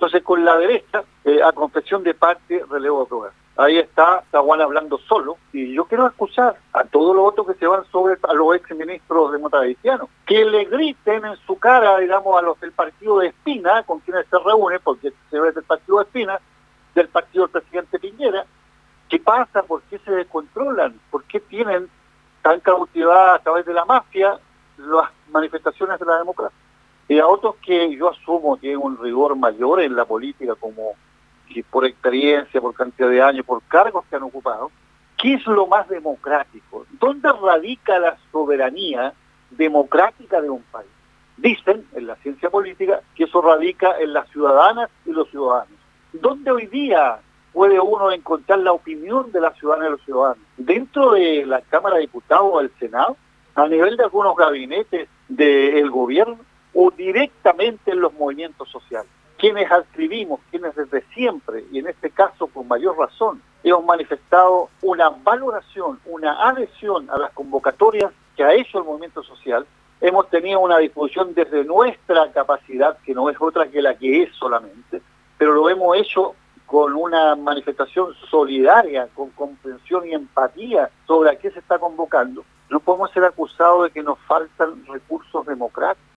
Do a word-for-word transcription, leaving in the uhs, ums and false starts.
Entonces, con la derecha, eh, a confesión de parte, relevo de prueba. Ahí está Tahuán hablando solo, y yo quiero escuchar a todos los otros que se van sobre a los exministros democráticos, que le griten en su cara, digamos, a los del partido de Espina, con quienes se reúne, porque se ve del partido de Espina, del partido del presidente Piñera, ¿qué pasa? ¿Por qué se descontrolan? ¿Por qué tienen tan cautivadas a través de la mafia las manifestaciones de la democracia? Y a otros que yo asumo tienen un rigor mayor en la política, como que por experiencia, por cantidad de años, por cargos que han ocupado, ¿qué es lo más democrático? ¿Dónde radica la soberanía democrática de un país? Dicen en la ciencia política que eso radica en las ciudadanas y los ciudadanos. ¿Dónde hoy día puede uno encontrar la opinión de la ciudadana y los ciudadanos? ¿Dentro de la Cámara de Diputados o del Senado? ¿A nivel de algunos gabinetes del gobierno? ¿O directamente en los movimientos sociales? Quienes adscribimos, quienes desde siempre, y en este caso con mayor razón, hemos manifestado una valoración, una adhesión a las convocatorias que ha hecho el movimiento social, hemos tenido una disposición desde nuestra capacidad, que no es otra que la que es solamente, pero lo hemos hecho con una manifestación solidaria, con comprensión y empatía sobre a qué se está convocando. No podemos ser acusados de que nos faltan recursos democráticos.